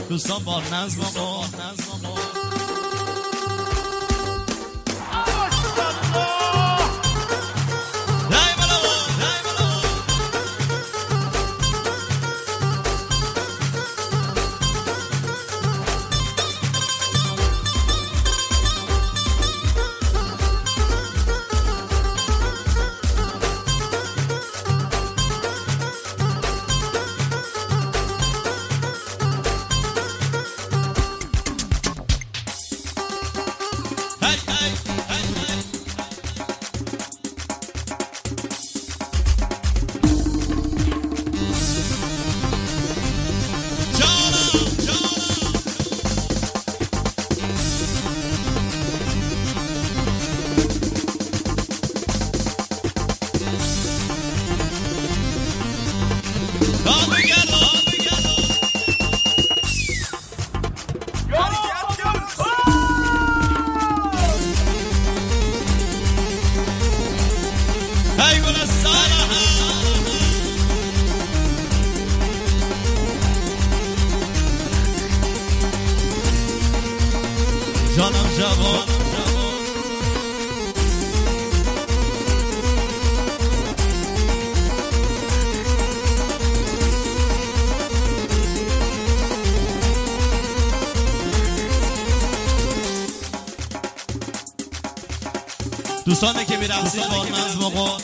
دوستان با نظم آقا جانم جوان دوستانه که میرقصید با نظم آقا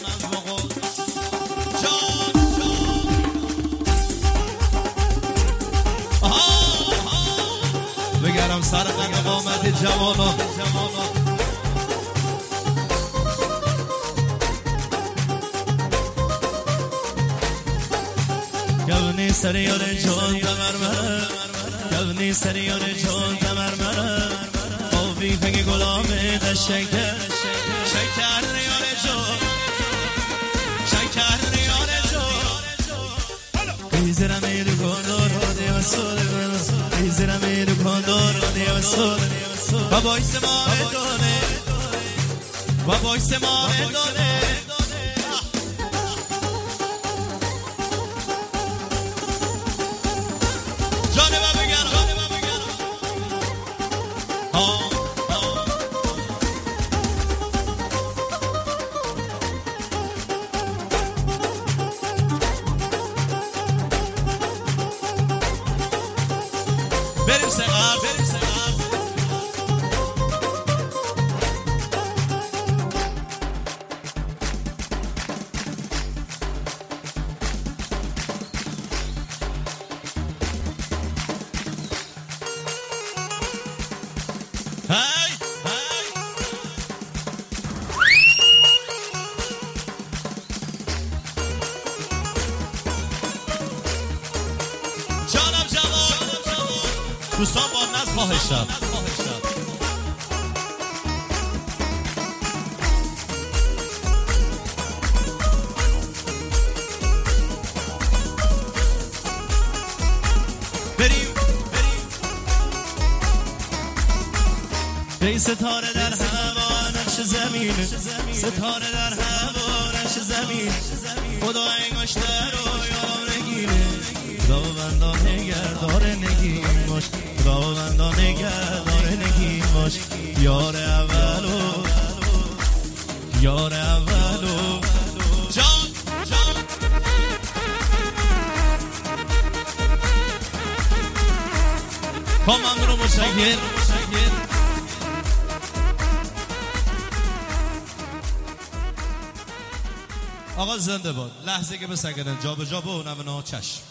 بگرم سر قند قامت جوانا گونی سریار جان تمرمره گونی سریار جان تمرمره آبی فنگ گلامه دشکر شکر ریار جان شکر ریار جان ایزرم ایرو کندار دیو سوده ایزرم ایرو کندار دیو سوده و بایس ما بدونه و بایس ما بدونه جانه با بگرم بریم سقر بریم سقر هی هی جانم جوان دوستان با نظم خواهشم بریم ای ستاره در هوا نقش زمین ستاره در هوا نقش زمین خدا انگاشته رو یارم نگینه خداوندان نگهدار نگین باش خداوندان نگهدار نگین باش یار اولو یار اولو جان جان کامم رو مشکل آقا زنده باد لحظه که بسکنن جا به جا به اونم چشم